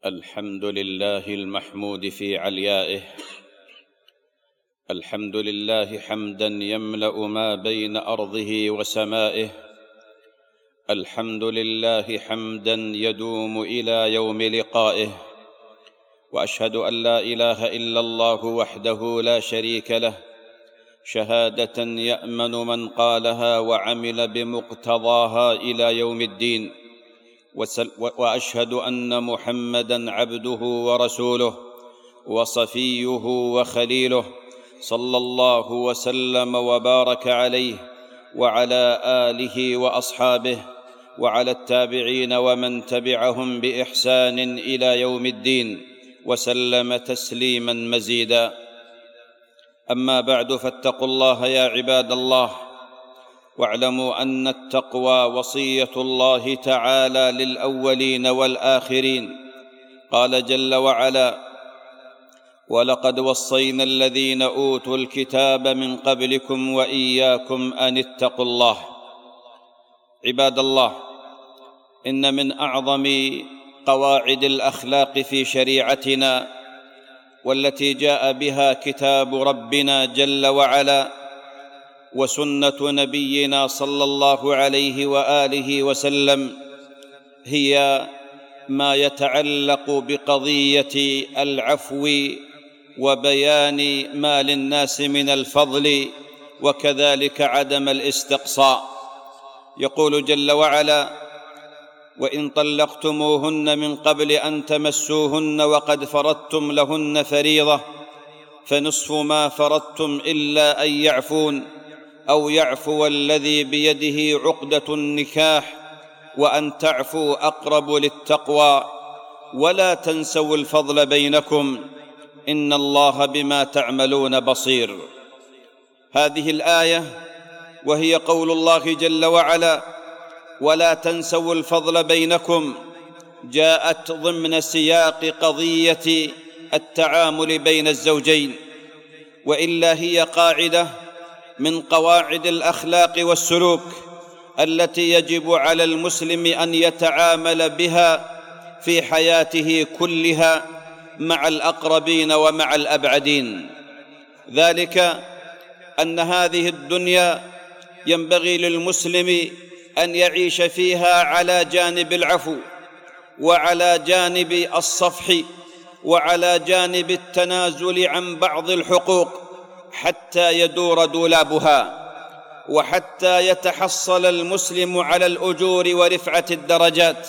الحمد لله المحمود في عليائه، الحمد لله حمداً يملأ ما بين أرضه وسمائه، الحمد لله حمداً يدوم إلى يوم لقائه، وأشهد أن لا إله إلا الله وحده لا شريك له، شهادة يأمن من قالها وعمل بمقتضاها إلى يوم الدين، وأشهد أن محمداً عبده ورسوله وصفيه وخليله، صلى الله وسلم وبارك عليه وعلى آله وأصحابه وعلى التابعين ومن تبعهم بإحسان إلى يوم الدين، وسلم تسليماً مزيداً. أما بعد، فاتقوا الله يا عباد الله، واعلموا أن التقوى وصية الله تعالى للأولين والآخرين. قال جل وعلا: ولقد وصينا الذين أوتوا الكتاب من قبلكم وإياكم أن اتقوا الله. عباد الله، إن من أعظم قواعد الأخلاق في شريعتنا، والتي جاء بها كتاب ربنا جل وعلا وسنة نبينا صلى الله عليه وآله وسلم، هي ما يتعلق بقضية العفو وبيان ما للناس من الفضل، وكذلك عدم الاستقصاء. يقول جل وعلا: وإن طلقتموهن من قبل أن تمسوهن وقد فرضتم لهن فريضة فنصف ما فرضتم إلا أن يعفون أو يعفو الذي بيده عقدة النكاح، وأن تعفوا أقرب للتقوى، ولا تنسوا الفضل بينكم، إن الله بما تعملون بصير. هذه الآية، وهي قول الله جل وعلا: ولا تنسوا الفضل بينكم، جاءت ضمن سياق قضية التعامل بين الزوجين، وإلا هي قاعدة من قواعد الأخلاق والسلوك التي يجب على المسلم أن يتعامل بها في حياته كلها مع الأقربين ومع الأبعدين. ذلك أن هذه الدنيا ينبغي للمسلم أن يعيش فيها على جانب العفو، وعلى جانب الصفح، وعلى جانب التنازل عن بعض الحقوق، حتى يدور دولابها، وحتى يتحصل المسلم على الأجور ورفعة الدرجات،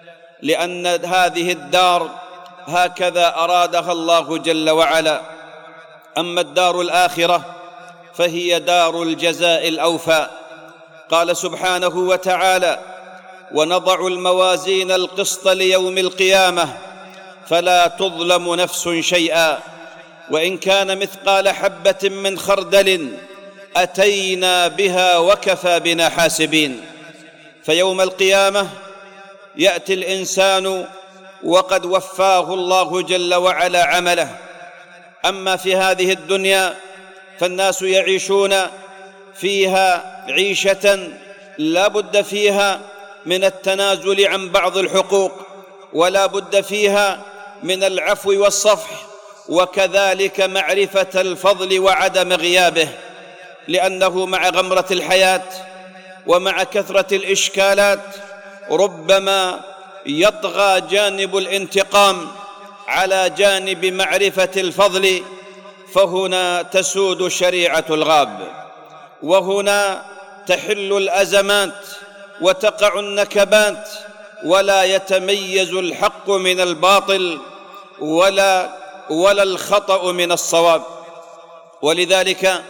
لأن هذه الدار هكذا أرادها الله جل وعلا. أما الدار الآخرة فهي دار الجزاء الأوفى. قال سبحانه وتعالى: ونضع الموازين القسط ليوم القيامة فلا تظلم نفس شيئا وإن كان مثقال حبة من خردل أتينا بها وكفى بنا حاسبين. فيوم القيامة يأتي الإنسان وقد وفاه الله جل وعلا عمله. أما في هذه الدنيا فالناس يعيشون فيها عيشة لا بد فيها من التنازل عن بعض الحقوق، ولا بد فيها من العفو والصفح، وكذلك معرفة الفضل وعدم غيابه، لأنه مع غمرة الحياة ومع كثرة الإشكالات ربما يطغى جانب الانتقام على جانب معرفة الفضل، فهنا تسود شريعة الغاب، وهنا تحل الأزمات وتقع النكبات، ولا يتميز الحق من الباطل ولا الخطأ من الصواب. ولذلك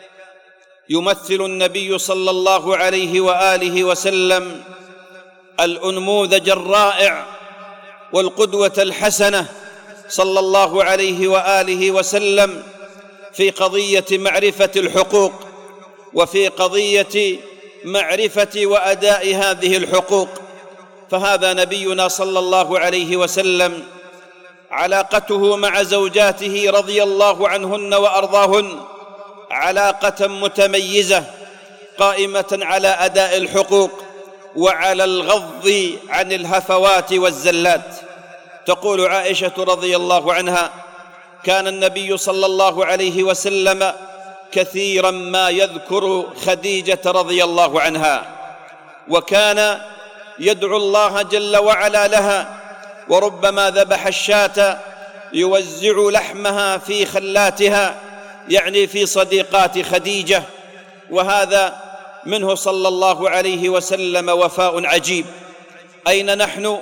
يمثل النبي صلى الله عليه وآله وسلم الأنموذج الرائع والقدوة الحسنة صلى الله عليه وآله وسلم في قضية معرفة الحقوق، وفي قضية معرفة وأداء هذه الحقوق. فهذا نبينا صلى الله عليه وسلم علاقته مع زوجاته رضي الله عنهن وأرضاهن علاقة متميزة قائمة على أداء الحقوق وعلى الغض عن الهفوات والزلات. تقول عائشة رضي الله عنها: كان النبي صلى الله عليه وسلم كثيرا ما يذكر خديجة رضي الله عنها، وكان يدعو الله جل وعلا لها، وربما ذبح الشاة يوزع لحمها في خلاتها، يعني في صديقات خديجة. وهذا منه صلى الله عليه وسلم وفاء عجيب. أين نحن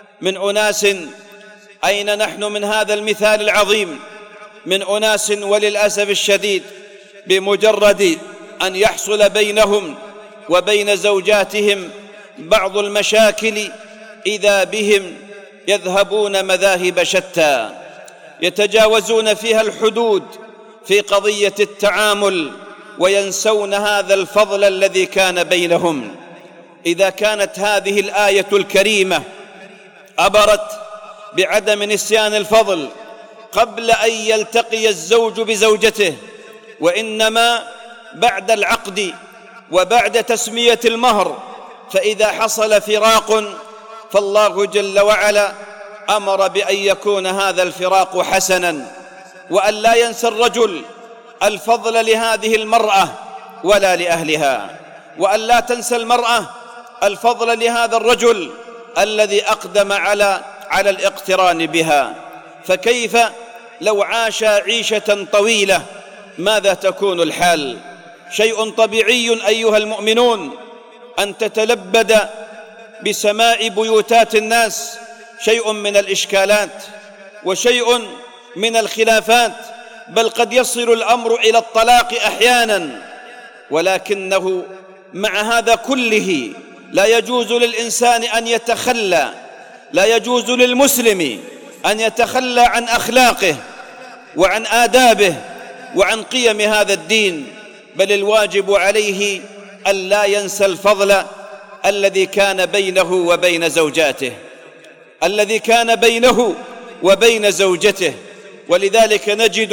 من هذا المثال العظيم؟ من أناس وللأسف الشديد بمجرد أن يحصل بينهم وبين زوجاتهم بعض المشاكل إذا بهم يذهبون مذاهب شتى، يتجاوزون فيها الحدود في قضية التعامل، وينسون هذا الفضل الذي كان بينهم. إذا كانت هذه الآية الكريمة أبرت بعدم نسيان الفضل قبل أن يلتقي الزوج بزوجته، وإنما بعد العقد وبعد تسمية المهر، فإذا حصل فراق فالله جل وعلا أمر بأن يكون هذا الفراق حسناً، وأن لا ينسى الرجل الفضل لهذه المرأة ولا لأهلها، وأن لا تنسى المرأة الفضل لهذا الرجل الذي أقدم على الاقتران بها. فكيف لو عاش عيشة طويلة؟ ماذا تكون الحال؟ شيء طبيعي أيها المؤمنون أن تتلبد بسماع بيوتات الناس شيء من الإشكالات وشيء من الخلافات، بل قد يصل الأمر إلى الطلاق أحيانا. ولكنه مع هذا كله لا يجوز للإنسان أن يتخلى، لا يجوز للمسلم أن يتخلى عن أخلاقه وعن آدابه وعن قيم هذا الدين، بل الواجب عليه أن لا ينسى الفضل الذي كان بينه وبين زوجاته، الذي كان بينه وبين زوجته. ولذلك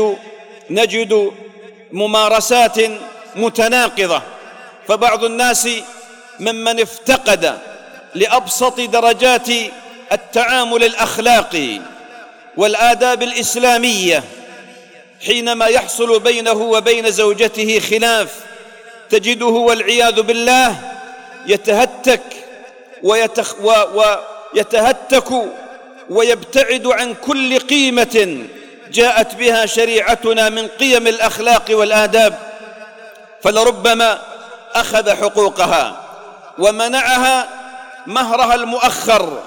نجد ممارسات متناقضة، فبعض الناس ممن افتقد لأبسط درجات التعامل الأخلاقي والآداب الإسلامية، حينما يحصل بينه وبين زوجته خلاف تجده والعياذ بالله يتهتك ويبتعد عن كل قيمة جاءت بها شريعتنا من قيم الأخلاق والآداب، فلربما أخذ حقوقها ومنعها مهرها المؤخر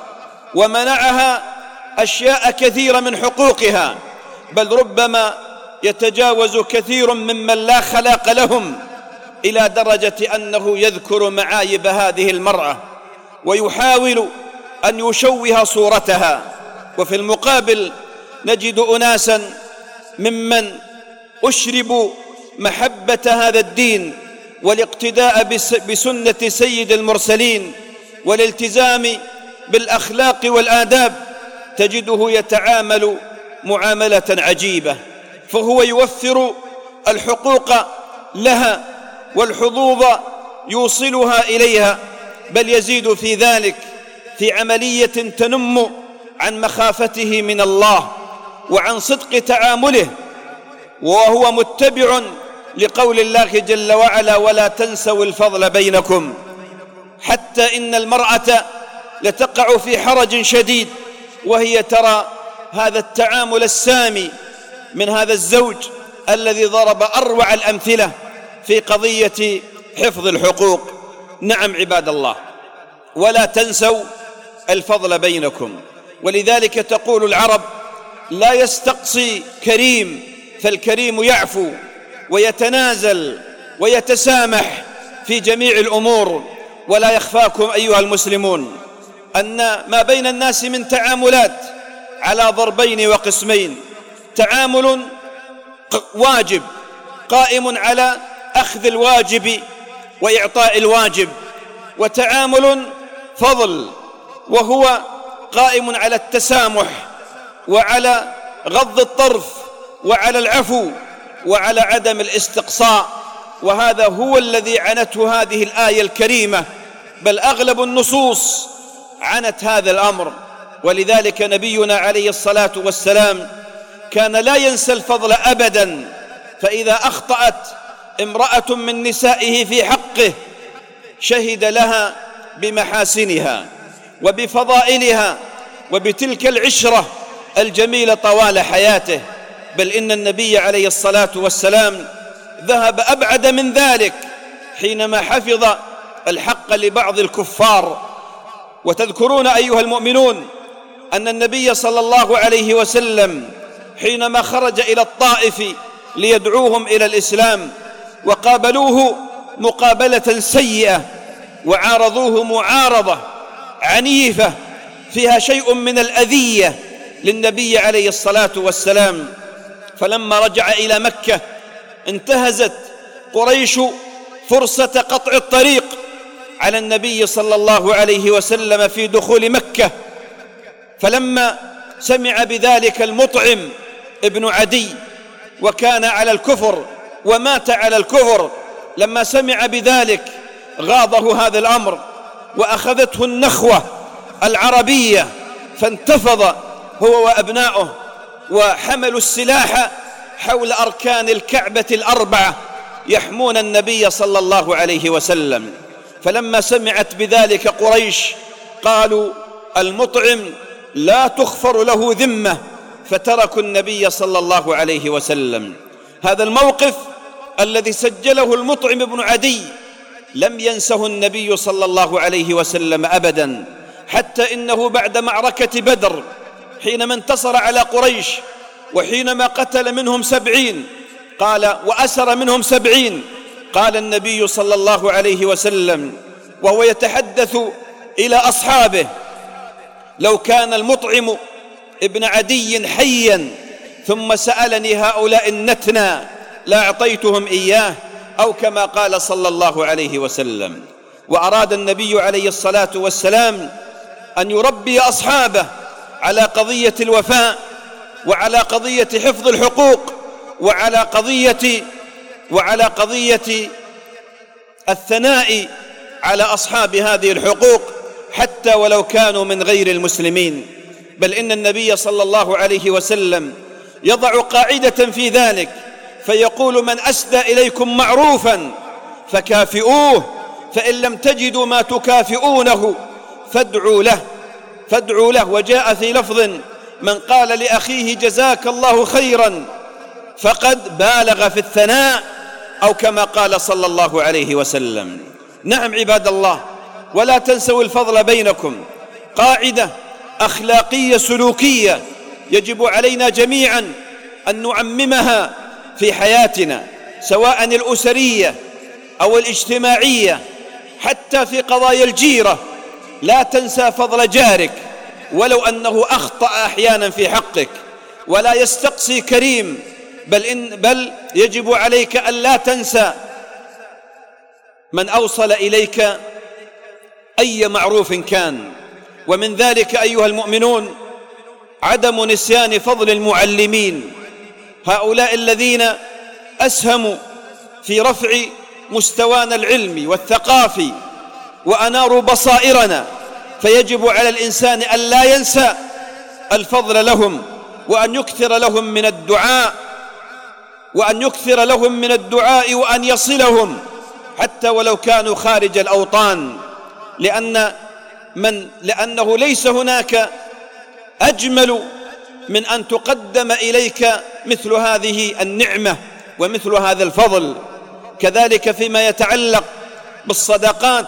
ومنعها أشياء كثيرة من حقوقها، بل ربما يتجاوز كثير ممن لا خلاق لهم إلى درجة أنه يذكر معايب هذه المرأة ويحاول أن يشوه صورتها. وفي المقابل نجد أناسا ممن أشربوا محبة هذا الدين والاقتداء بسنة سيد المرسلين والالتزام بالأخلاق والآداب، تجده يتعامل معاملة عجيبة، فهو يوفر الحقوق لها والحظوظ يوصلها إليها، بل يزيد في ذلك في عملية تنم عن مخافته من الله وعن صدق تعامله، وهو متبع لقول الله جل وعلا: ولا تنسوا الفضل بينكم. حتى إن المرأة لتقع في حرج شديد وهي ترى هذا التعامل السامي من هذا الزوج الذي ضرب أروع الأمثلة في قضية حفظ الحقوق. نعم عباد الله، ولا تنسوا الفضل بينكم. ولذلك تقول العرب: لا يستقصي كريم، فالكريم يعفو ويتنازل ويتسامح في جميع الأمور. ولا يخفاكم أيها المسلمون أن ما بين الناس من تعاملات على ضربين وقسمين: تعامل واجب قائم على أخذ الواجب وإعطاء الواجب، وتعامل فضل وهو قائم على التسامح وعلى غض الطرف وعلى العفو وعلى عدم الاستقصاء. وهذا هو الذي عنته هذه الآية الكريمة، بل أغلب النصوص عنت هذا الأمر. ولذلك نبينا عليه الصلاة والسلام كان لا ينسى الفضل أبدا، فإذا أخطأت امرأة من نسائه في حقه شهد لها بمحاسنها وبفضائلها وبتلك العشرة الجميلة طوال حياته. بل إن النبي عليه الصلاة والسلام ذهب أبعد من ذلك حينما حفظ الحق لبعض الكفار. وتذكرون أيها المؤمنون أن النبي صلى الله عليه وسلم حينما خرج إلى الطائف ليدعوهم إلى الإسلام وقابلوه مقابلة سيئة وعارضوه معارضة عنيفة فيها شيء من الأذية للنبي عليه الصلاة والسلام، فلما رجع إلى مكة انتهزت قريش فرصة قطع الطريق على النبي صلى الله عليه وسلم في دخول مكة. فلما سمع بذلك المطعم ابن عدي وكان على الكفر ومات على الكفر، لما سمع بذلك غاضه هذا الأمر وأخذته النخوة العربية، فانتفض هو وأبناؤه وحملوا السلاح حول أركان الكعبة الأربعة يحمون النبي صلى الله عليه وسلم. فلما سمعت بذلك قريش قالوا المطعم لا تغفر له ذمة، فتركوا النبي صلى الله عليه وسلم. هذا الموقف الذي سجله المطعم بن عدي لم ينسه النبي صلى الله عليه وسلم أبدا، حتى إنه بعد معركة بدر حينما انتصر على قريش وحينما قتل منهم 70 قال وأسر منهم 70، قال النبي صلى الله عليه وسلم وهو يتحدث إلى أصحابه لو كان المطعم ابن عدي حيا ثم سألني هؤلاء النتنى لأعطيتهم إياه، أو كما قال صلى الله عليه وسلم. وأراد النبي عليه الصلاة والسلام أن يربي أصحابه على قضية الوفاء وعلى قضية حفظ الحقوق وعلى قضية الثناء على أصحاب هذه الحقوق حتى ولو كانوا من غير المسلمين. بل إن النبي صلى الله عليه وسلم يضع قاعدة في ذلك فيقول من أسدى إليكم معروفا فكافئوه، فإن لم تجدوا ما تكافئونه فادعوا له. وجاء في لفظ من قال لأخيه جزاك الله خيرا فقد بالغ في الثناء، أو كما قال صلى الله عليه وسلم. نعم عباد الله، ولا تنسوا الفضل بينكم، قاعدة أخلاقية سلوكية يجب علينا جميعا أن نعممها في حياتنا، سواء الأسرية أو الاجتماعية، حتى في قضايا الجيرة. لا تنسى فضل جارك ولو أنه أخطأ أحيانا في حقك، ولا يستقصي كريم، بل يجب عليك أن لا تنسى من أوصل إليك أي معروف كان. ومن ذلك أيها المؤمنون عدم نسيان فضل المعلمين، هؤلاء الذين أسهموا في رفع مستوانا العلمي والثقافي وأناروا بصائرنا، فيجب على الإنسان أن لا ينسى الفضل لهم وأن يكثر لهم من الدعاء وأن يصلهم حتى ولو كانوا خارج الأوطان، لأنه ليس هناك أجمل من أن تقدم إليك مثل هذه النعمة ومثل هذا الفضل. كذلك فيما يتعلق بالصداقات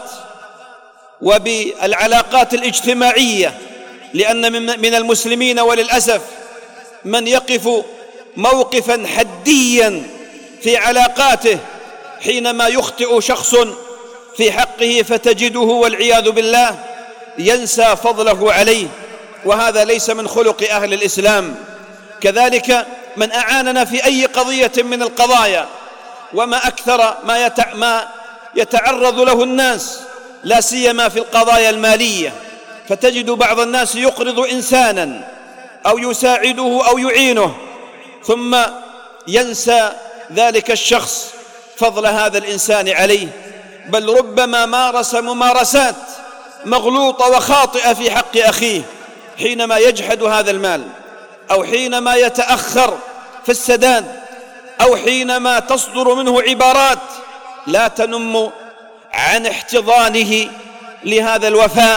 وبالعلاقات الاجتماعية، لأن من المسلمين وللأسف من يقف موقفا حديا في علاقاته حينما يخطئ شخص في حقه فتجده والعياذ بالله ينسى فضله عليه، وهذا ليس من خلق أهل الإسلام. كذلك من أعاننا في أي قضية من القضايا، وما أكثر ما يتعرض له الناس، لا سيما في القضايا المالية، فتجد بعض الناس يقرض إنسانا أو يساعده أو يعينه ثم ينسى ذلك الشخص فضل هذا الإنسان عليه، بل ربما مارس ممارسات مغلوطة وخاطئة في حق أخيه حينما يجحد هذا المال، أو حينما يتأخر في السداد، أو حينما تصدر منه عبارات لا تنم عن احتضانه لهذا الوفاء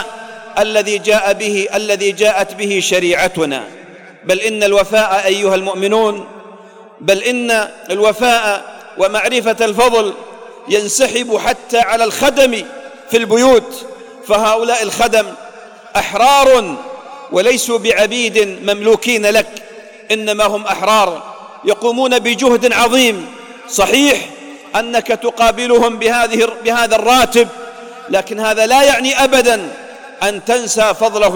الذي جاءت به شريعتنا. بل إن الوفاء أيها المؤمنون، بل إن الوفاء ومعرفة الفضل ينسحب حتى على الخدم في البيوت، فهؤلاء الخدم أحرار وليسوا بعبيد مملوكين لك، إنما هم أحرار يقومون بجهد عظيم. صحيح أنك تقابلهم بهذا الراتب، لكن هذا لا يعني أبدا أن تنسى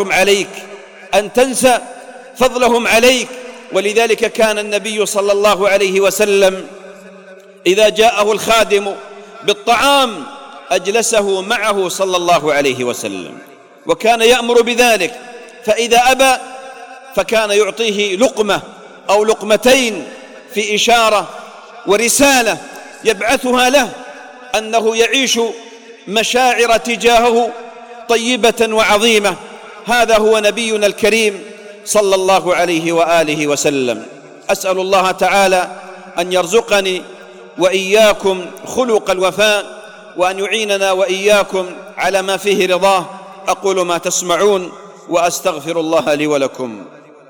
فضلهم عليك. ولذلك كان النبي صلى الله عليه وسلم إذا جاءه الخادم بالطعام أجلسه معه صلى الله عليه وسلم، وكان يأمر بذلك، فإذا أبى فكان يعطيه لقمة أو لقمتين في إشارة ورسالة يبعثها له أنه يعيش مشاعر تجاهه طيبة وعظيمة. هذا هو نبينا الكريم صلى الله عليه وآله وسلم. أسأل الله تعالى أن يرزقني وإياكم خلق الوفاء، وأن يعيننا وإياكم على ما فيه رضاه. أقول ما تسمعون وأستغفر الله لي ولكم.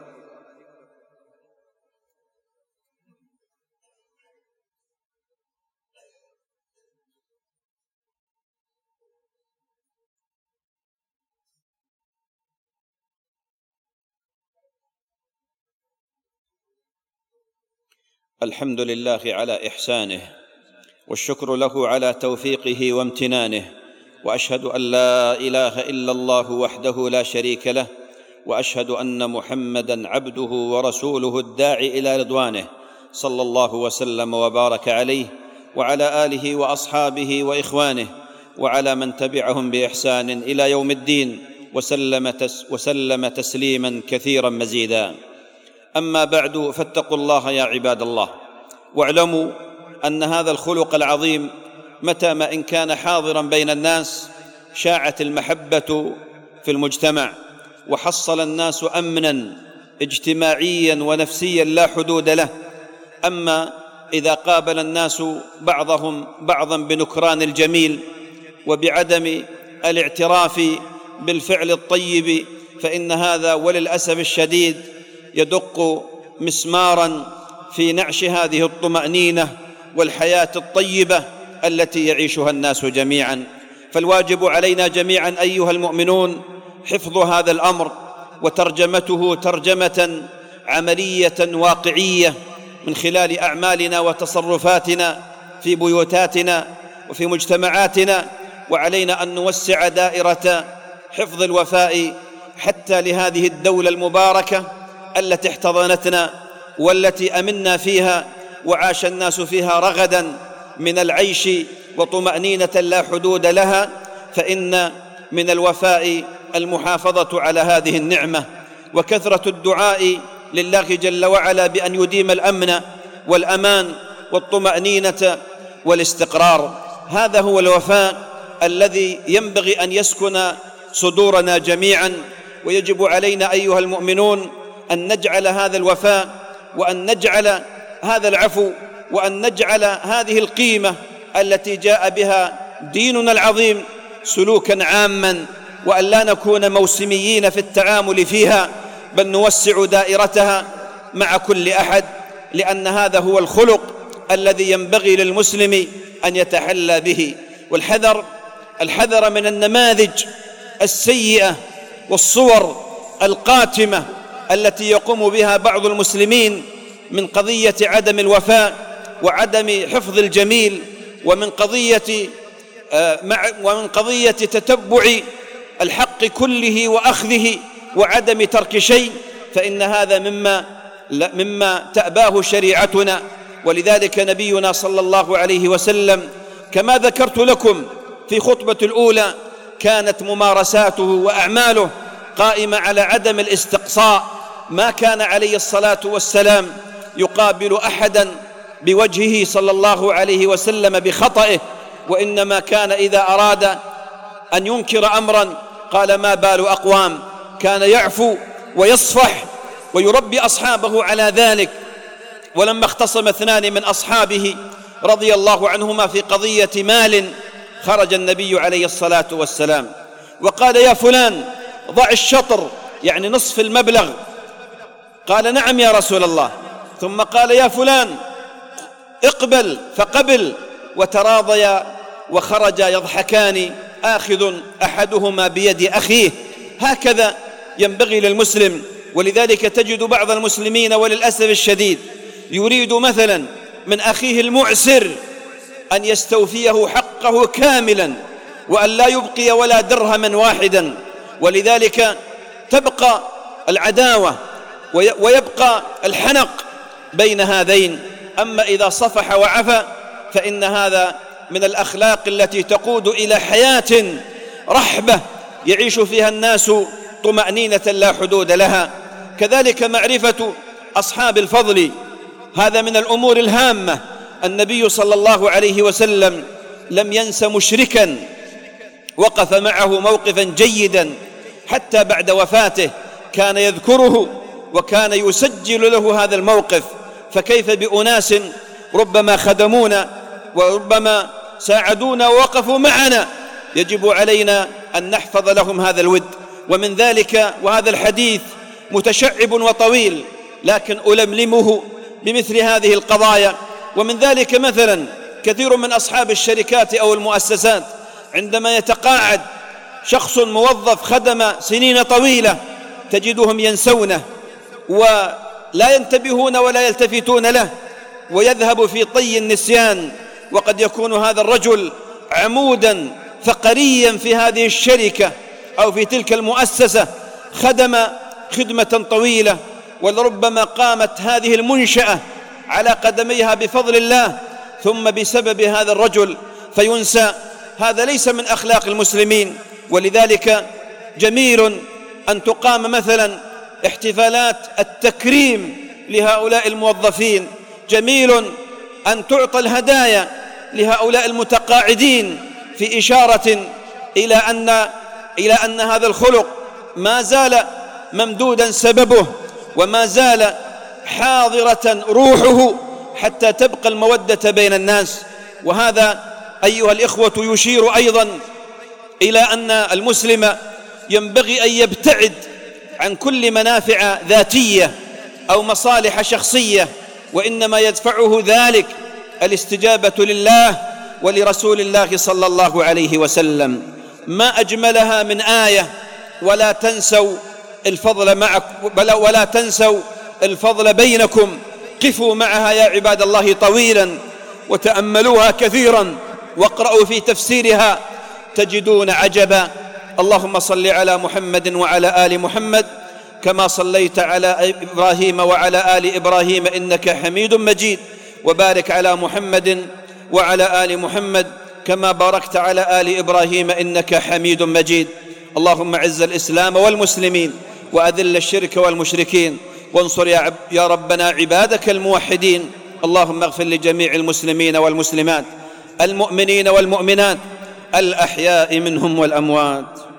الحمد لله على إحسانه، والشكر له على توفيقه وامتنانه، وأشهد أن لا إله إلا الله وحده لا شريك له، وأشهد أن محمدًا عبده ورسوله الداعي إلى رضوانه، صلى الله وسلم وبارك عليه وعلى آله وأصحابه وإخوانه وعلى من تبعهم بإحسان إلى يوم الدين، وسلم تسليماً كثيراً مزيداً. أما بعد، فاتقوا الله يا عباد الله، واعلموا أن هذا الخلق العظيم متى ما إن كان حاضراً بين الناس شاعت المحبة في المجتمع، وحصل الناس أمناً اجتماعياً ونفسياً لا حدود له. أما إذا قابل الناس بعضهم بعضاً بنكران الجميل وبعدم الاعتراف بالفعل الطيب، فإن هذا وللأسف الشديد يدق مسماراً في نعش هذه الطمأنينة والحياة الطيبة التي يعيشها الناس جميعاً. فالواجب علينا جميعاً أيها المؤمنون حفظ هذا الأمر وترجمته ترجمة عملية واقعية من خلال أعمالنا وتصرفاتنا في بيوتاتنا وفي مجتمعاتنا. وعلينا أن نوسع دائرة حفظ الوفاء حتى لهذه الدولة المباركة التي احتضنتنا والتي أمنا فيها وعاش الناس فيها رغداً من العيش وطمأنينة لا حدود لها. فإن من الوفاء المحافظة على هذه النعمة وكثرة الدعاء لله جل وعلا بأن يديم الأمن والأمان والطمأنينة والاستقرار. هذا هو الوفاء الذي ينبغي أن يسكن صدورنا جميعاً. ويجب علينا أيها المؤمنون أن نجعل هذا الوفاء، وأن نجعل هذا العفو، وأن نجعل هذه القيمة التي جاء بها ديننا العظيم سلوكاً عاماً، وأن لا نكون موسميين في التعامل فيها، بل نوسع دائرتها مع كل أحد، لأن هذا هو الخلق الذي ينبغي للمسلم أن يتحلى به. الحذر من النماذج السيئة والصور القاتمة التي يقوم بها بعض المسلمين من قضية عدم الوفاء وعدم حفظ الجميل، ومن قضية تتبع الحق كله وأخذه وعدم ترك شيء، فإن هذا مما تأباه شريعتنا. ولذلك نبينا صلى الله عليه وسلم كما ذكرت لكم في خطبة الأولى كانت ممارساته وأعماله قائمة على عدم الاستقصاء. ما كان عليه الصلاة والسلام يقابل أحداً بوجهه صلى الله عليه وسلم بخطئه، وإنما كان إذا أراد أن ينكر أمراً قال ما بال أقوام، كان يعفو ويصفح ويربي أصحابه على ذلك. ولما اختصم اثنان من أصحابه رضي الله عنهما في قضية مال، خرج النبي عليه الصلاة والسلام وقال: يا فلان ضع الشطر، يعني نصف المبلغ. قال: نعم يا رسول الله. ثم قال: يا فلان اقبل، فقبل، وتراضيا وخرجا يضحكان آخذ أحدهما بيد أخيه. هكذا ينبغي للمسلم. ولذلك تجد بعض المسلمين وللأسف الشديد يريد مثلا من أخيه المعسر أن يستوفيه حقه كاملا وأن لا يبقي ولا درهما واحدا، ولذلك تبقى العداوة ويبقى الحنق بين هذين. أما إذا صفح وعفى فإن هذا من الأخلاق التي تقود إلى حياة رحبة يعيش فيها الناس طمأنينة لا حدود لها. كذلك معرفة أصحاب الفضل، هذا من الأمور الهامة. النبي صلى الله عليه وسلم لم ينس مشركا، وقف معه موقفا جيدا حتى بعد وفاته كان يذكره وكان يسجل له هذا الموقف. فكيف بأناس ربما خدمونا وربما ساعدونا ووقفوا معنا، يجب علينا أن نحفظ لهم هذا الود. ومن ذلك، وهذا الحديث متشعب وطويل لكن ألملمه بمثل هذه القضايا. ومن ذلك مثلا كثير من أصحاب الشركات أو المؤسسات عندما يتقاعد شخص موظف خدم سنين طويلة تجدهم ينسونه ولا ينتبهون ولا يلتفتون له، ويذهب في طي النسيان. وقد يكون هذا الرجل عمودا فقريا في هذه الشركة أو في تلك المؤسسة، خدم خدمة طويلة، ولربما قامت هذه المنشأة على قدميها بفضل الله، ثم بسبب هذا الرجل فينسى. هذا ليس من أخلاق المسلمين. ولذلك جميل أن تقام مثلا احتفالات التكريم لهؤلاء الموظفين، جميل أن تعطى الهدايا لهؤلاء المتقاعدين في إشارة إلى أن هذا الخلق ما زال ممدودا سببه وما زال حاضرة روحه حتى تبقى المودة بين الناس. وهذا أيها الإخوة يشير أيضا إلى أن المسلم ينبغي أن يبتعد عن كل منافع ذاتية أو مصالح شخصية، وإنما يدفعه ذلك الاستجابة لله ولرسول الله صلى الله عليه وسلم. ما أجملها من آية: ولا تنسوا الفضل معكم ولا تنسوا الفضل بينكم. قفوا معها يا عباد الله طويلا وتأملوها كثيرا واقرأوا في تفسيرها تجدون عجبا. اللهم صل على محمد وعلى آل محمد كما صليت على إبراهيم وعلى آل إبراهيم إنك حميد مجيد، وبارك على محمد وعلى آل محمد كما باركت على آل إبراهيم إنك حميد مجيد. اللهم اعز الإسلام والمسلمين وأذل الشرك والمشركين، وانصر يا ربنا عبادك الموحدين. اللهم اغفر لجميع المسلمين والمسلمات، المؤمنين والمؤمنات، الأحياء منهم والأموات.